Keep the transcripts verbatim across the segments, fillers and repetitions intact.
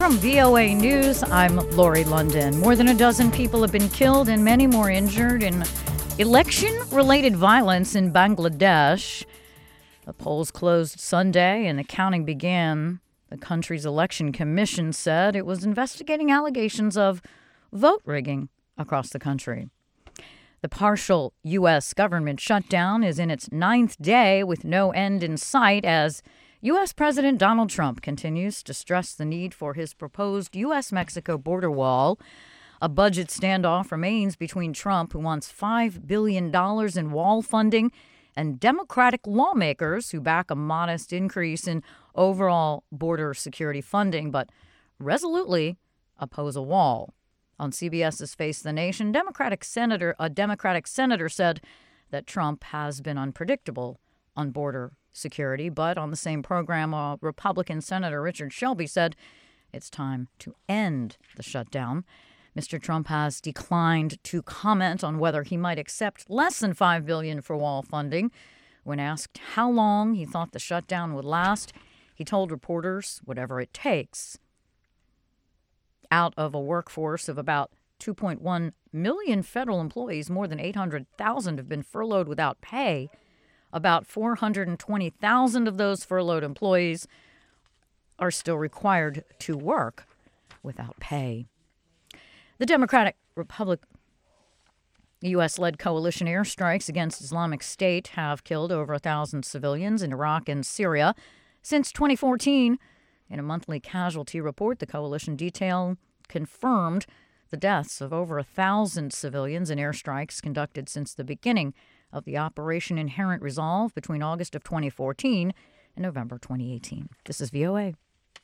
From V O A News, I'm Lori London. More than a dozen people have been killed and many more injured in election-related violence in Bangladesh. The polls closed Sunday and the counting began. The country's election commission said it was investigating allegations of vote rigging across the country. The partial U S government shutdown is in its ninth day with no end in sight as U S. President Donald Trump continues to stress the need for his proposed U S Mexico border wall. A budget standoff remains between Trump, who wants five billion dollars in wall funding, and Democratic lawmakers who back a modest increase in overall border security funding, but resolutely oppose a wall. On CBS's Face the Nation, Democratic Senator, a Democratic senator said that Trump has been unpredictable on border security, but on the same program, uh, Republican Senator Richard Shelby said it's time to end the shutdown. Mister Trump has declined to comment on whether he might accept less than five billion dollars for wall funding. When asked how long he thought the shutdown would last, he told reporters whatever it takes. Out of a workforce of about two point one million federal employees, more than eight hundred thousand have been furloughed without pay. About four hundred twenty thousand of those furloughed employees are still required to work without pay. The Democratic Republic, U S-led coalition airstrikes against Islamic State have killed over one thousand civilians in Iraq and Syria since twenty fourteen. In a monthly casualty report, the coalition detail confirmed the deaths of over one thousand civilians in airstrikes conducted since the beginning of the Operation Inherent Resolve between August of twenty fourteen and November twenty eighteen. This is V O A.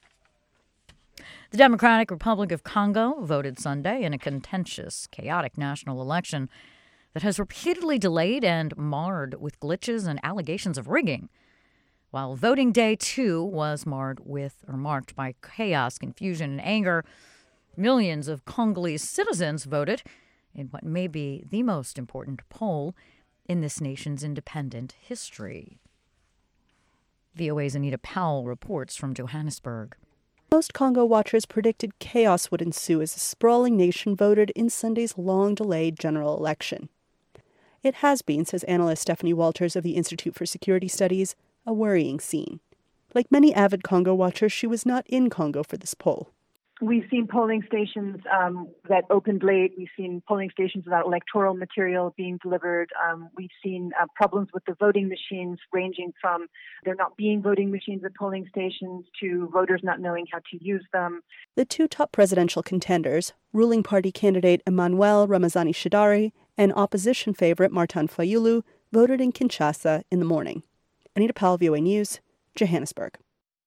The Democratic Republic of Congo voted Sunday in a contentious, chaotic national election that has repeatedly delayed and marred with glitches and allegations of rigging. While voting day two was marred with or marked by chaos, confusion, and anger, millions of Congolese citizens voted in what may be the most important poll in this nation's independent history. V O A's Anita Powell reports from Johannesburg. Most Congo watchers predicted chaos would ensue as the sprawling nation voted in Sunday's long-delayed general election. It has been, says analyst Stephanie Walters of the Institute for Security Studies, a worrying scene. Like many avid Congo watchers, she was not in Congo for this poll. We've seen polling stations um, that opened late. We've seen polling stations without electoral material being delivered. Um, we've seen uh, problems with the voting machines ranging from there not being voting machines at polling stations to voters not knowing how to use them. The two top presidential contenders, ruling party candidate Emmanuel Ramazani Shadari and opposition favorite Martin Fayulu, voted in Kinshasa in the morning. Anita Powell, V O A News, Johannesburg.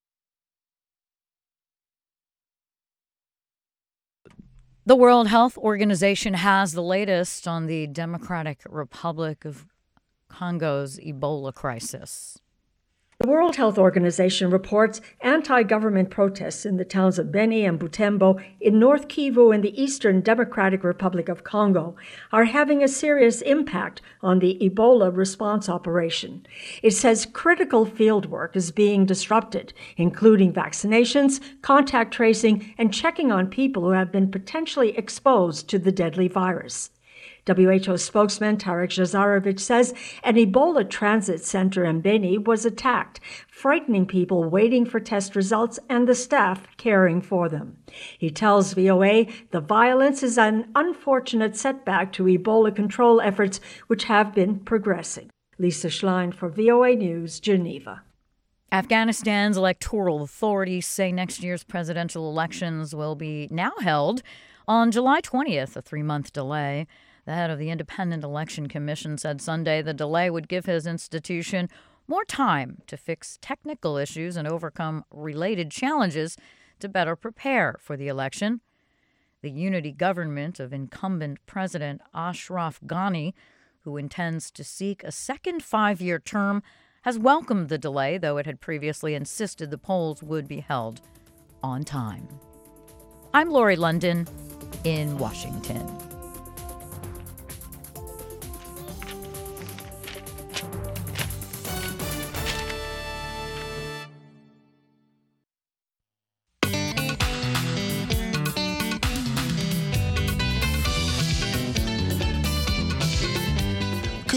The World Health Organization has the latest on the Democratic Republic of Congo's Ebola crisis. The World Health Organization reports anti-government protests in the towns of Beni and Butembo in North Kivu in the Eastern Democratic Republic of Congo are having a serious impact on the Ebola response operation. It says critical fieldwork is being disrupted, including vaccinations, contact tracing, and checking on people who have been potentially exposed to the deadly virus. W H O spokesman Tarek Jazarovich says an Ebola transit center in Beni was attacked, frightening people waiting for test results and the staff caring for them. He tells V O A the violence is an unfortunate setback to Ebola control efforts which have been progressing. Lisa Schlein for V O A News, Geneva. Afghanistan's electoral authorities say next year's presidential elections will be now held on July twentieth, a three-month delay. The head of the Independent Election Commission said Sunday the delay would give his institution more time to fix technical issues and overcome related challenges to better prepare for the election. The unity government of incumbent President Ashraf Ghani, who intends to seek a second five-year term, has welcomed the delay, though it had previously insisted the polls would be held on time. I'm Lori London in Washington.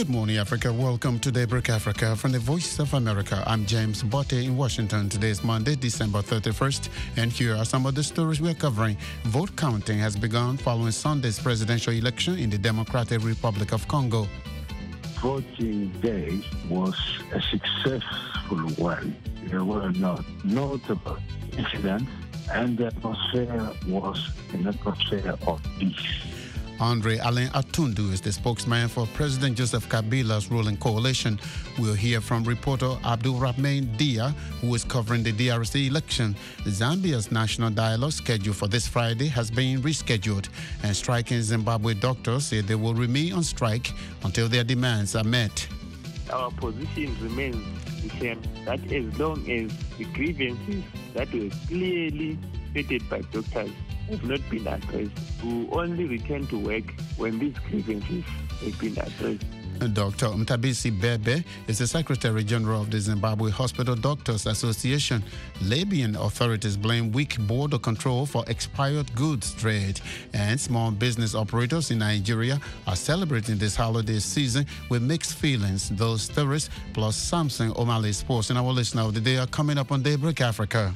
Good morning, Africa. Welcome to Daybreak Africa from the Voice of America. I'm James Botte in Washington. Today is Monday, December thirty-first, and here are some of the stories we're covering. Vote counting has begun following Sunday's presidential election in the Democratic Republic of Congo. Voting day was a successful one. There were no notable incidents, and the atmosphere was an atmosphere of peace. Andre Alain Atundu is the spokesman for President Joseph Kabila's ruling coalition. We'll hear from reporter Abdulrahman Dia, who is covering the D R C election. Zambia's national dialogue scheduled for this Friday has been rescheduled, and striking Zimbabwe doctors say they will remain on strike until their demands are met. Our position remains the same, that as long as the grievances that were clearly stated by doctors have not been addressed, we will only return to work when these grievances have been addressed. Doctor Mtabisi Bebe is the Secretary General of the Zimbabwe Hospital Doctors Association. Libyan authorities blame weak border control for expired goods trade, and small business operators in Nigeria are celebrating this holiday season with mixed feelings. Those stories plus Samson O'Malley Sports and our listener of the day are coming up on Daybreak Africa.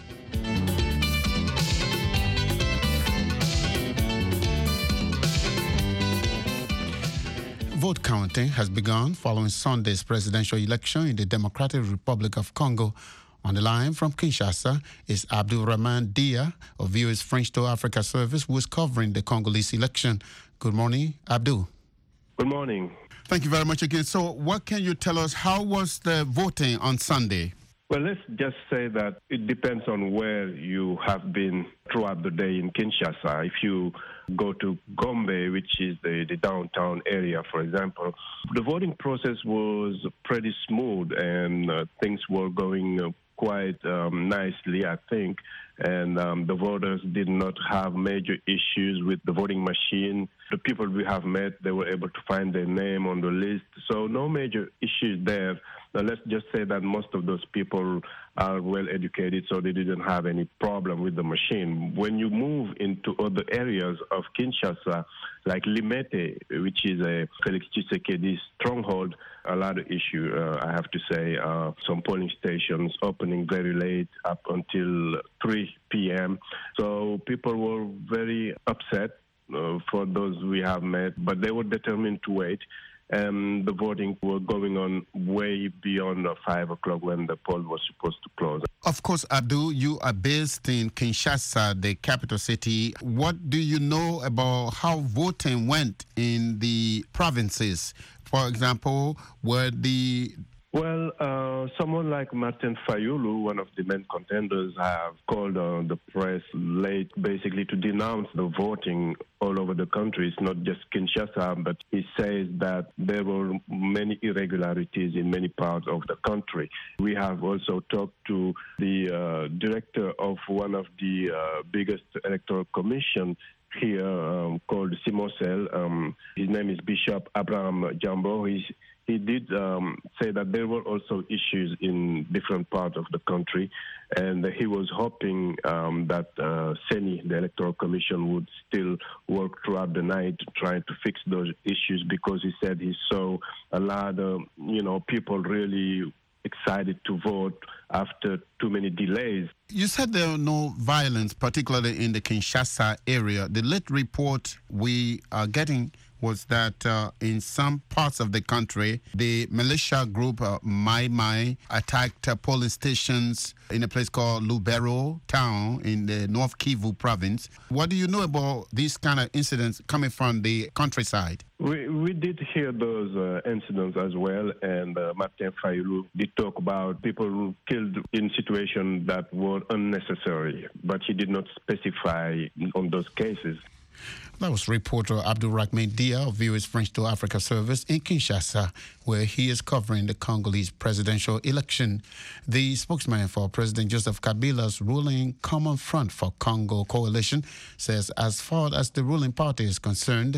Vote counting has begun following Sunday's presidential election in the Democratic Republic of Congo. On the line from Kinshasa is Abdulrahman Dia of V O A's French to Africa service, who is covering the Congolese election. Good morning, Abdul. Good morning. Thank you very much again. So what can you tell us? How was the voting on Sunday? Well, let's just say that it depends on where you have been throughout the day in Kinshasa. If you go to Gombe, which is the, the downtown area, for example, the voting process was pretty smooth and uh, things were going uh, quite um, nicely, I think. And um, the voters did not have major issues with the voting machine. The people we have met, they were able to find their name on the list. So no major issues there. Now, let's just say that most of those people are well educated, so they didn't have any problem with the machine. When you move into other areas of Kinshasa, like Limete, which is a Felix Tshisekedi stronghold, a lot of issue, uh, I have to say. Uh, some polling stations opening very late, up until three p.m. So people were very upset uh, for those we have met, but they were determined to wait. And the voting was going on way beyond five o'clock when the poll was supposed to close. Of course, Abdul, you are based in Kinshasa, the capital city. What do you know about how voting went in the provinces? For example, were the... Well, uh, someone like Martin Fayulu, one of the main contenders, have called on uh, the press late basically to denounce the voting all over the country. It's not just Kinshasa, but he says that there were many irregularities in many parts of the country. We have also talked to the uh, director of one of the uh, biggest electoral commission here um, called Simosel. Um, his name is Bishop Abraham Jambo. He's He did um, say that there were also issues in different parts of the country, and he was hoping um, that uh, Seni, the Electoral Commission, would still work throughout the night trying to fix those issues, because he said he saw a lot of, you know, people really excited to vote after too many delays. You said there were no violence, particularly in the Kinshasa area. The late report we are getting was that uh, in some parts of the country, the militia group uh, Mai Mai attacked uh, polling stations in a place called Lubero town in the North Kivu province. What do you know about these kind of incidents coming from the countryside? We we did hear those uh, incidents as well, and uh, Martin Fayulu did talk about people killed in situations that were unnecessary, but he did not specify on those cases. That was reporter Abdulrahman Dia of V O A's French to Africa service in Kinshasa, where he is covering the Congolese presidential election. The spokesman for President Joseph Kabila's ruling Common Front for Congo coalition says as far as the ruling party is concerned,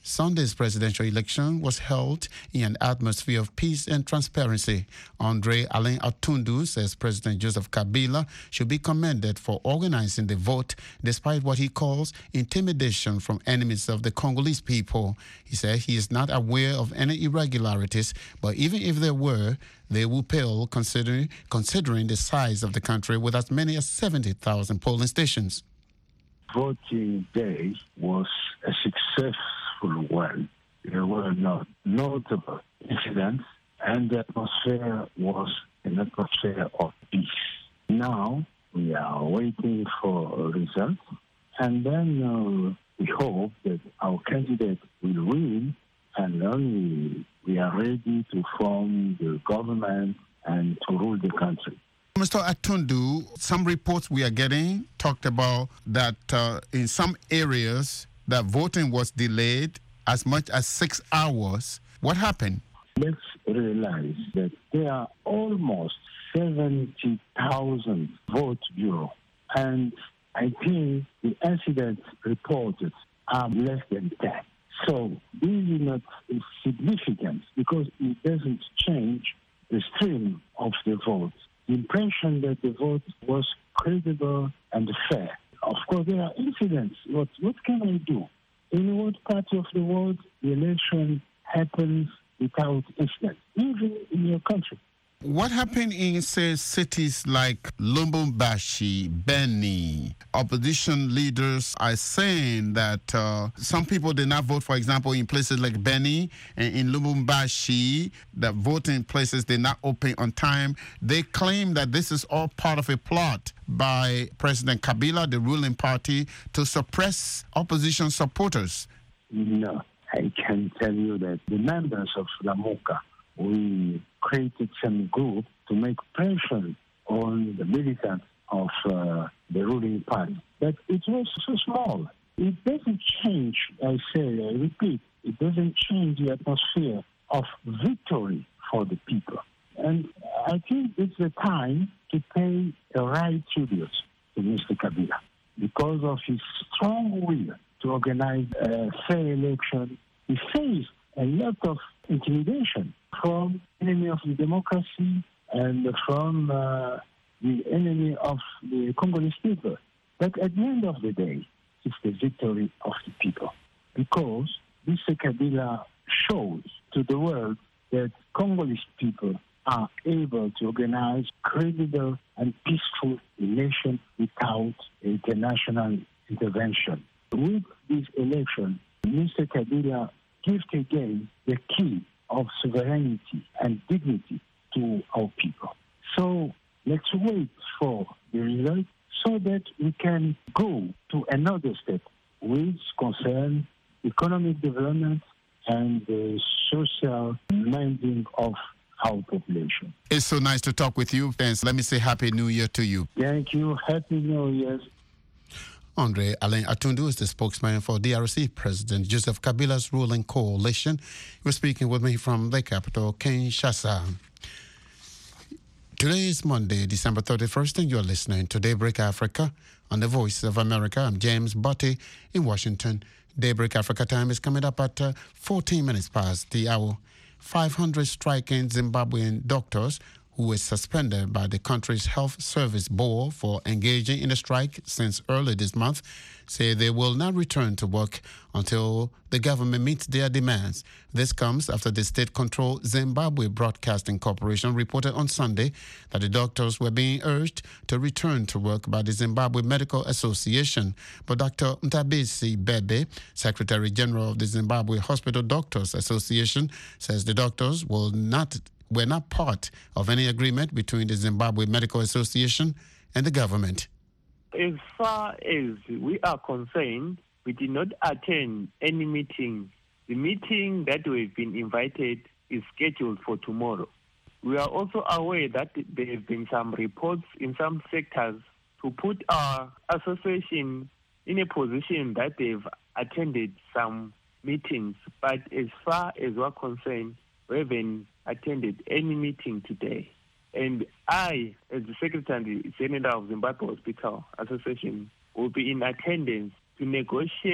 Sunday's presidential election was held in an atmosphere of peace and transparency. Andre Alain Atundu says President Joseph Kabila should be commended for organizing the vote despite what he calls intimidation from enemies of the Congolese people. He said he is not aware of any irregularities, but even if there were, they will pale considering, considering the size of the country with as many as seventy thousand polling stations. Voting day was a successful one. There were no notable incidents, and the atmosphere was an atmosphere of peace. Now we are waiting for results, and then uh, we hope that our candidate will win, and then we, we are ready to form the government and to rule the country. Mister Atundu, some reports we are getting talked about that uh, in some areas that voting was delayed as much as six hours. What happened? Let's realize that there are almost seventy thousand vote bureaus, and I think the incidents reported are less than ten. So this is not significant because it doesn't change the stream of the vote. The impression that the vote was credible and fair. Of course, there are incidents. What, what can I do? In what part of the world the election happens without incident, even in your country? What happened in, say, cities like Lubumbashi, Beni? Opposition leaders are saying that uh, some people did not vote, for example, in places like Beni and in Lubumbashi, that voting places did not open on time. They claim that this is all part of a plot by President Kabila, the ruling party, to suppress opposition supporters. No, I can tell you that the members of Lamuka, we created some group to make pressure on the militants of uh, the ruling party. But it was so small. It doesn't change, I say, I repeat, it doesn't change the atmosphere of victory for the people. And I think it's the time to pay a right tribute to Mister Kabila because of his strong will to organize a fair election. He faced a lot of intimidation from enemy of the democracy and from uh, the enemy of the Congolese people. But at the end of the day, it's the victory of the people because Mister Kabila shows to the world that Congolese people are able to organize credible and peaceful election without international intervention. With this election, Mister Kabila gives again the key of sovereignty and dignity to our people. So let's wait for the result so that we can go to another step which concerns economic development and the social mending of our population. It's so nice to talk with you. Thanks. Let me say Happy New Year to you. Thank you. Happy New Year. Andre Alain Atundu is the spokesman for D R C President Joseph Kabila's ruling coalition. He was speaking with me from the capital, Kinshasa. Today is Monday, December thirty-first, and you're listening to Daybreak Africa on the Voice of America. I'm James Botti in Washington. Daybreak Africa time is coming up at uh, fourteen minutes past the hour. five hundred striking Zimbabwean doctors who were suspended by the country's health service board for engaging in a strike since early this month, say they will not return to work until the government meets their demands. This comes after the state-controlled Zimbabwe Broadcasting Corporation reported on Sunday that the doctors were being urged to return to work by the Zimbabwe Medical Association. But Doctor Mtabisi Bebe, Secretary General of the Zimbabwe Hospital Doctors Association, says the doctors will not were not part of any agreement between the Zimbabwe Medical Association and the government. As far as we are concerned, we did not attend any meeting. The meeting that we've been invited is scheduled for tomorrow. We are also aware that there have been some reports in some sectors to put our association in a position that they've attended some meetings. But as far as we're concerned, we haven't attended any meeting today. And I, as the Secretary General of Zimbabwe Hospital Association, will be in attendance to negotiate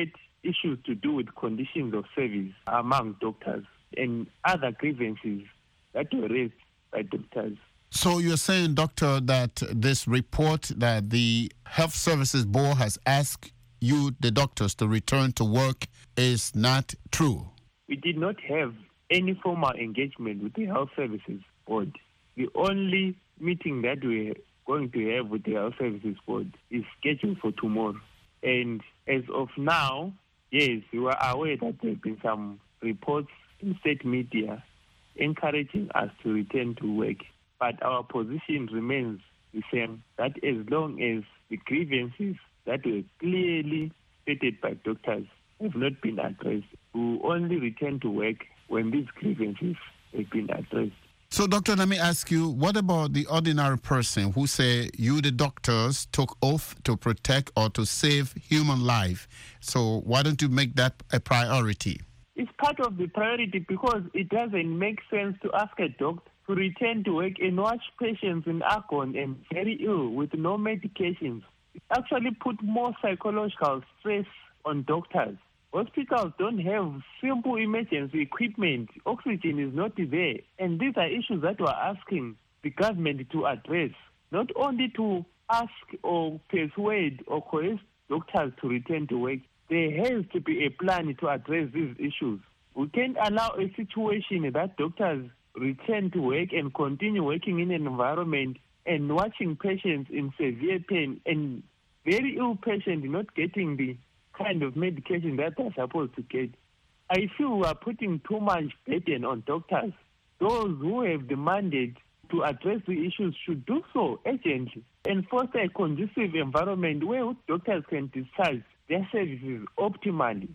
issues to do with conditions of service among doctors and other grievances that were raised by doctors. So you're saying, Doctor, that this report that the Health Services Board has asked you, the doctors, to return to work is not true? We did not have any formal engagement with the Health Services Board. The only meeting that we're going to have with the Health Services Board is scheduled for tomorrow. And as of now, yes, we were aware that there have been some reports in state media encouraging us to return to work. But our position remains the same, that as long as the grievances that were clearly stated by doctors have not been addressed, we will only return to work when these grievances have been addressed. So, Doctor, let me ask you, what about the ordinary person who say you, the doctors, took oath to protect or to save human life? So why don't you make that a priority? It's part of the priority because it doesn't make sense to ask a doctor to return to work and watch patients in agony and very ill with no medications. It actually put more psychological stress on doctors. Hospitals don't have simple emergency equipment. Oxygen is not there. And these are issues that we're asking the government to address, not only to ask or persuade or coerce doctors to return to work. There has to be a plan to address these issues. We can't allow a situation that doctors return to work and continue working in an environment and watching patients in severe pain and very ill patients not getting the kind of medication that they're supposed to get. I feel we are putting too much burden on doctors. Those who have the mandate to address the issues should do so urgently and foster a conducive environment where doctors can discharge their services optimally.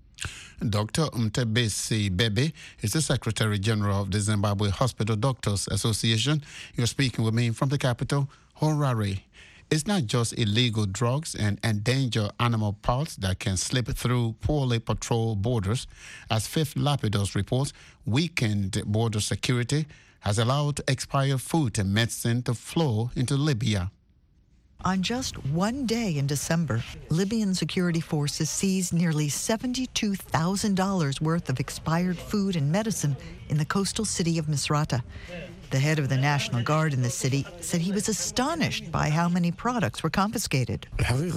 Doctor Mtebesi Bebe is the Secretary General of the Zimbabwe Hospital Doctors Association. You're speaking with me from the capital, Harare. It's not just illegal drugs and endangered animal parts that can slip through poorly patrolled borders. As Fifth Lapidus reports, weakened border security has allowed expired food and medicine to flow into Libya. On just one day in December, Libyan security forces seized nearly seventy-two thousand dollars worth of expired food and medicine in the coastal city of Misrata. The head of the National Guard in the city said he was astonished by how many products were confiscated.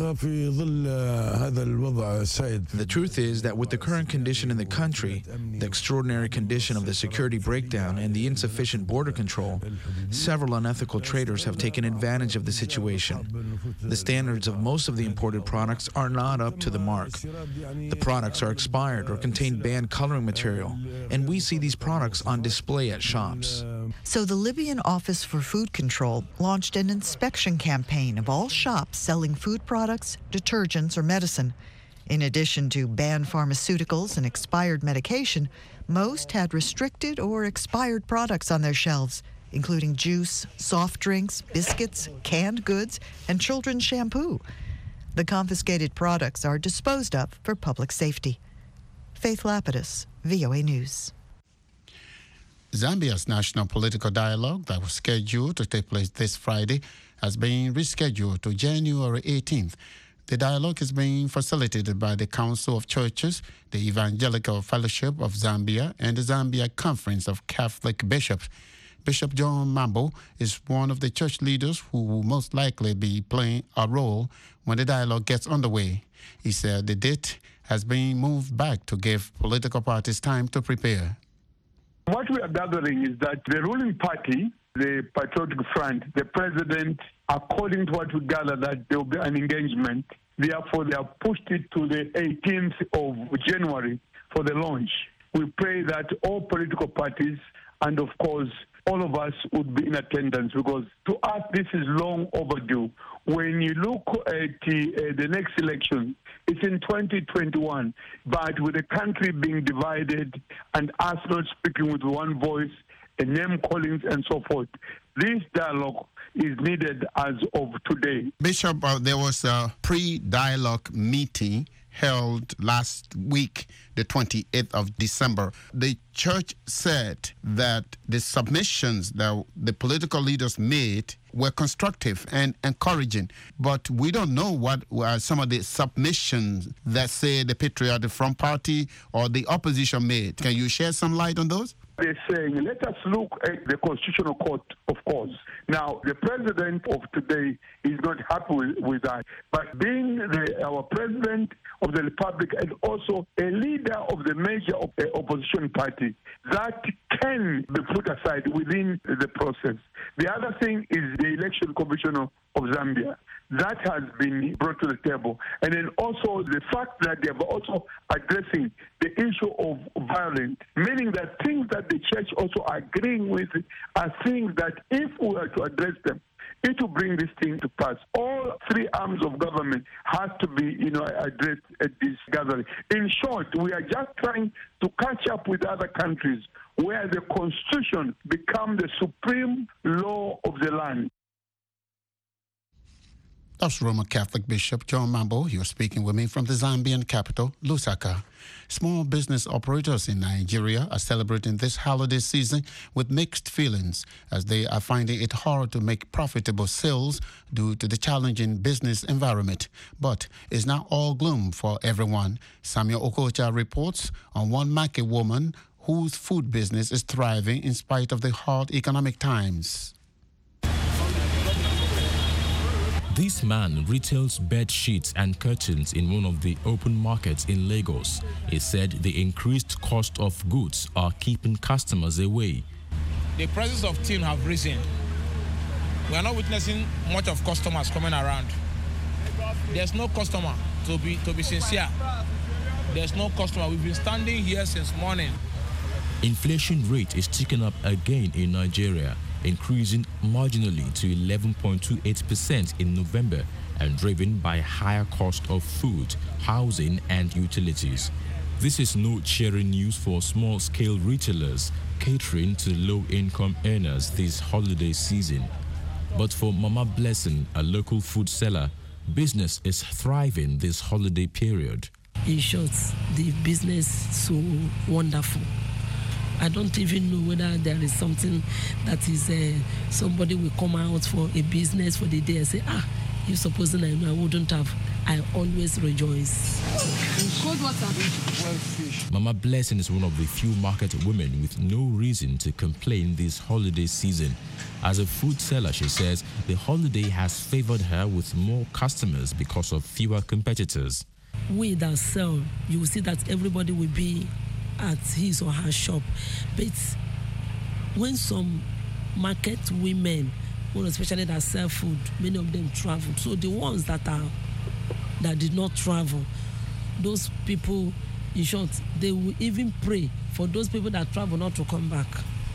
The truth is that with the current condition in the country, the extraordinary condition of the security breakdown and the insufficient border control, several unethical traders have taken advantage of the situation. The standards of most of the imported products are not up to the mark. The products are expired or contain banned coloring material, and we see these products on display at shops. So the Libyan Office for Food Control launched an inspection campaign of all shops selling food products, detergents, or medicine. In addition to banned pharmaceuticals and expired medication, most had restricted or expired products on their shelves, including juice, soft drinks, biscuits, canned goods, and children's shampoo. The confiscated products are disposed of for public safety. Faith Lapidus, V O A News. Zambia's national political dialogue that was scheduled to take place this Friday has been rescheduled to January eighteenth. The dialogue is being facilitated by the Council of Churches, the Evangelical Fellowship of Zambia, and the Zambia Conference of Catholic Bishops. Bishop John Mambo is one of the church leaders who will most likely be playing a role when the dialogue gets underway. He said the date has been moved back to give political parties time to prepare. What we are gathering is that the ruling party, the Patriotic Front, the president, according to what we gather, that there will be an engagement. Therefore, they have pushed it to the eighteenth of January for the launch. We pray that all political parties and, of course, all of us would be in attendance because to us, this is long overdue. When you look at the, uh, the next election, it's in twenty twenty-one, but with the country being divided and us not speaking with one voice, and name callings and so forth, this dialogue is needed as of today. Bishop, uh, there was a pre-dialogue meeting held last week, the twenty-eighth of December. The church said that the submissions that the political leaders made were constructive and encouraging, but we don't know what were some of the submissions that, say, the Patriotic Front Party or the opposition made. Can you shed some light on those? They're saying, let us look at the Constitutional Court, of course. Now, the president of today is not happy with, with that. But being the, our president of the Republic and also a leader of the major op- opposition party, that can be put aside within the process. The other thing is the Election Commission of Zambia. That has been brought to the table. And then also the fact that they are also addressing the issue of violence, meaning that things that the church also agreeing with are things that if we are to address them, it will bring this thing to pass. All three arms of government has to be, you know, addressed at this gathering. In short, we are just trying to catch up with other countries where the constitution becomes the supreme law of the land. That's Roman Catholic Bishop John Mambo. You're speaking with me from the Zambian capital, Lusaka. Small business operators in Nigeria are celebrating this holiday season with mixed feelings as they are finding it hard to make profitable sales due to the challenging business environment. But it's not all gloom for everyone. Samuel Okocha reports on one market woman whose food business is thriving in spite of the hard economic times. This man retails bed sheets and curtains in one of the open markets in Lagos. He said the increased cost of goods are keeping customers away. The prices of tin have risen. We are not witnessing much of customers coming around. There's no customer, to be to be sincere. There's no customer. We've been standing here since morning. Inflation rate is ticking up again in Nigeria, increasing marginally to eleven point two eight percent in November and driven by higher cost of food, housing and utilities. This is no cheering news for small-scale retailers catering to low-income earners this holiday season. But for Mama Blessing, a local food seller, business is thriving this holiday period. In short, the business is so wonderful. I don't even know whether there is something that is, uh, somebody will come out for a business for the day and say, ah, you supposing I know I wouldn't have. I always rejoice. Cold water. Mama Blessing is one of the few market women with no reason to complain this holiday season. As a food seller, she says the holiday has favored her with more customers because of fewer competitors. We that sell, you will see that everybody will be at his or her shop. But when some market women, especially that sell food, many of them travel. So the ones that are that did not travel, those people, in short, they will even pray for those people that travel not to come back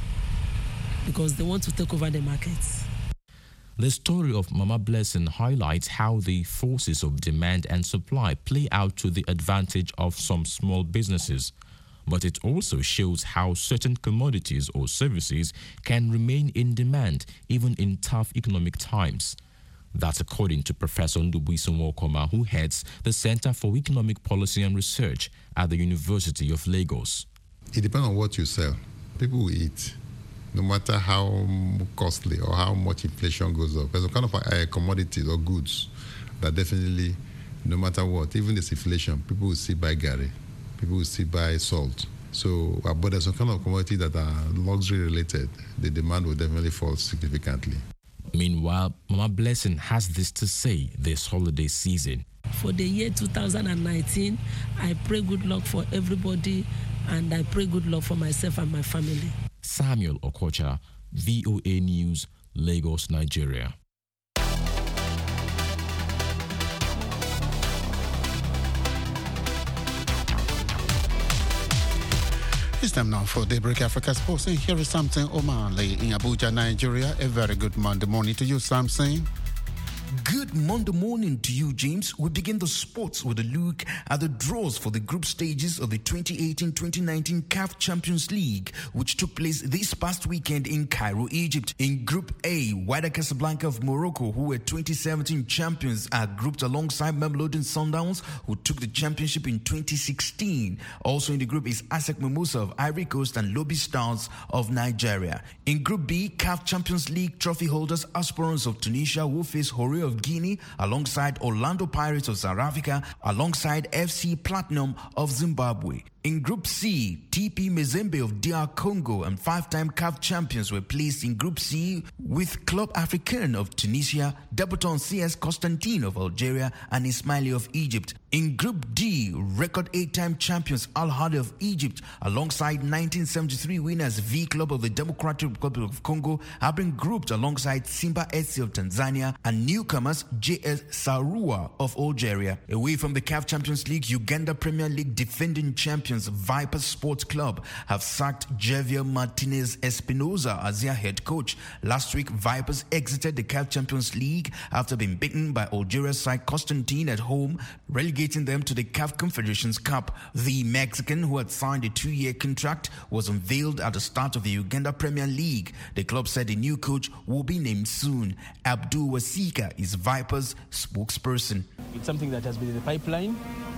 because they want to take over the markets. The story of Mama Blessing highlights how the forces of demand and supply play out to the advantage of some small businesses. But it also shows how certain commodities or services can remain in demand even in tough economic times. That's according to Professor Ndubuisi Nwokoma, who heads the Center for Economic Policy and Research at the University of Lagos. It depends on what you sell. People will eat, no matter how costly or how much inflation goes up. There's a kind of uh, commodities or goods that definitely, no matter what, even this inflation, people will still buy Gary. People will still buy salt. So, uh, but there's some kind of commodities that are luxury related. The demand will definitely fall significantly. Meanwhile, Mama Blessing has this to say this holiday season. For the year two thousand nineteen, I pray good luck for everybody and I pray good luck for myself and my family. Samuel Okocha, V O A News, Lagos, Nigeria. It's time now for Daybreak Africa Sports. And here is Samson Omanle in Abuja, Nigeria. A very good Monday morning to you, Samson. Good good Monday morning to you, James. We begin the sports with a look at the draws for the group stages of the twenty eighteen twenty nineteen C A F Champions League, which took place this past weekend in Cairo, Egypt. In Group A, Wydad Casablanca of Morocco, who were twenty seventeen champions, are grouped alongside Mamelodi Sundowns, who took the championship in twenty sixteen. Also in the group is ASEC Mimosa of Ivory Coast and Lobby Stars of Nigeria. In Group B, C A F Champions League trophy holders Aspirants of Tunisia will face Hore of Guinea alongside Orlando Pirates of South Africa alongside F C Platinum of Zimbabwe. In Group C, T P Mazembe of D R Congo and five-time C A F champions were placed in Group C with Club Africain of Tunisia, Debutant C S Constantine of Algeria and Ismaili of Egypt. In Group D, record eight-time champions Al Ahly of Egypt alongside nineteen seventy-three winners V Club of the Democratic Republic of Congo have been grouped alongside Simba S C of Tanzania and newcomers J S Sarua of Algeria. Away from the C A F Champions League, Uganda Premier League defending champions Vipers Sports Club have sacked Javier Martinez Espinoza as their head coach. Last week, Vipers exited the C A F Champions League after being beaten by Algeria's side Constantine at home, relegating them to the C A F Confederations Cup. The Mexican, who had signed a two-year contract, was unveiled at the start of the Uganda Premier League. The club said a new coach will be named soon. Abdul Wasika is Vipers' spokesperson. It's something that has been in the pipeline.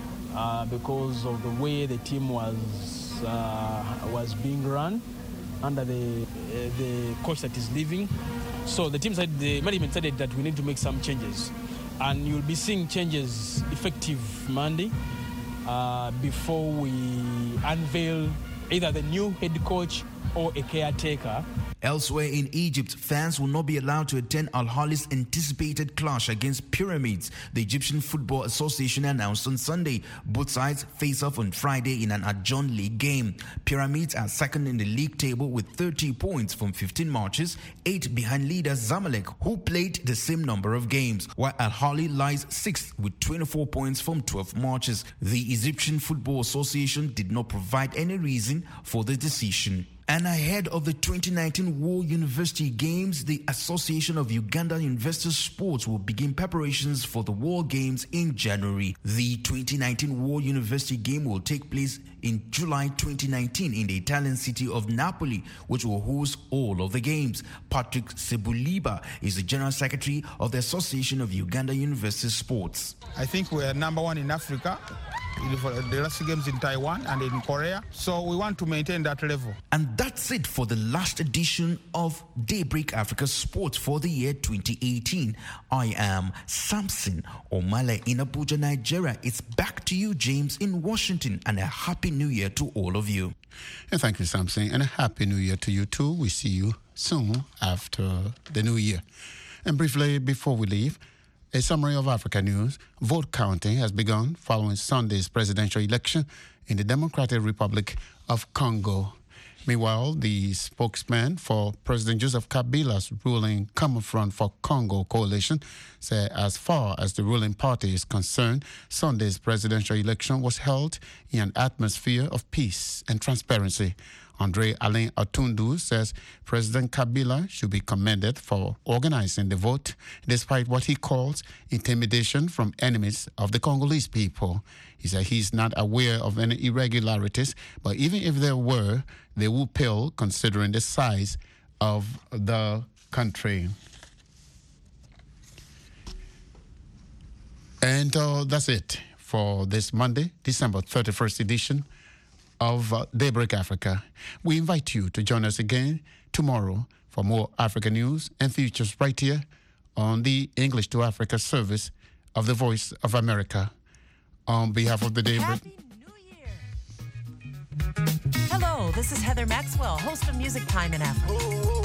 Uh, because of the way the team was uh, was being run under the uh, the coach that is leaving. So the team said, the management said that we need to make some changes, and you'll be seeing changes effective Monday uh, before we unveil either the new head coach or a caretaker. Elsewhere in Egypt, fans will not be allowed to attend Al Ahly's anticipated clash against Pyramids, the Egyptian Football Association announced on Sunday. Both sides face off on Friday in an adjourned league game. Pyramids are second in the league table with thirty points from fifteen matches, eight behind leaders Zamalek, who played the same number of games, while Al Ahly lies sixth with twenty-four points from twelve matches. The Egyptian Football Association did not provide any reason for the decision. And ahead of the twenty nineteen World University Games, the Association of Ugandan University Sports will begin preparations for the World Games in January. The twenty nineteen World University Game will take place in July twenty nineteen in the Italian city of Napoli, which will host all of the games. Patrick Sebuliba is the General Secretary of the Association of Uganda University Sports. I think we're number one in Africa. For the last games in Taiwan and in Korea. So we want to maintain that level. And that's it for the last edition of Daybreak Africa Sports for the year twenty eighteen. I am Samson Omale in Abuja, Nigeria. It's back to you, James, in Washington, and a happy new year to all of you. And thank you, Samson, and a happy new year to you too. We see you soon after the new year. And briefly, before we leave, a summary of Africa news. Vote counting has begun following Sunday's presidential election in the Democratic Republic of Congo. Meanwhile, the spokesman for President Joseph Kabila's ruling Common Front for Congo coalition said as far as the ruling party is concerned, Sunday's presidential election was held in an atmosphere of peace and transparency. Andre Alain Atundu says President Kabila should be commended for organizing the vote, despite what he calls intimidation from enemies of the Congolese people. He said he's not aware of any irregularities, but even if there were, they would pale considering the size of the country. And uh, that's it for this Monday, December thirty-first edition of uh, Daybreak Africa. We invite you to join us again tomorrow for more Africa news and features right here on the English to Africa service of the Voice of America. On behalf of the Daybreak... Happy New Year! Hello, this is Heather Maxwell, host of Music Time in Africa.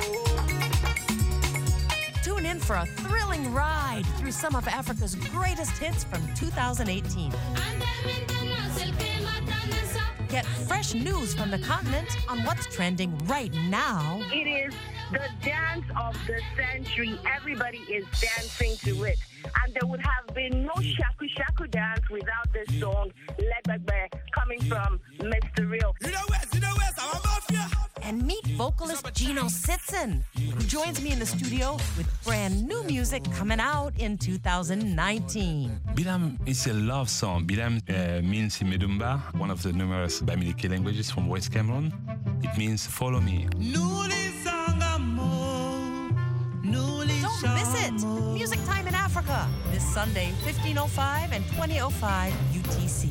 Tune in for a thrilling ride through some of Africa's greatest hits from two thousand eighteen. Get fresh news from the continent on what's trending right now. It is the dance of the century. Everybody is dancing to it. And there would have been no shaku shaku dance without this song, Legbegbe, coming from Mister Real. And meet vocalist Gino Sitson, who joins me in the studio with brand new music coming out in two thousand nineteen. Bilam is a love song. Bilam uh, means in Medumba, one of the numerous Bamileke languages from West Cameroon. It means follow me. Don't miss it! Music Time in Africa, this Sunday, fifteen oh five and twenty oh five U T C.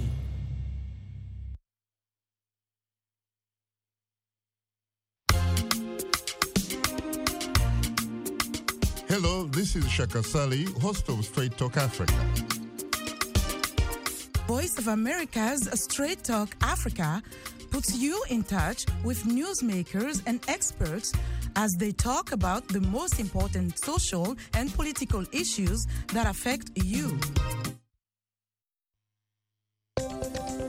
Hello, this is Shaka Sali, host of Straight Talk Africa. Voice of America's Straight Talk Africa puts you in touch with newsmakers and experts as they talk about the most important social and political issues that affect you.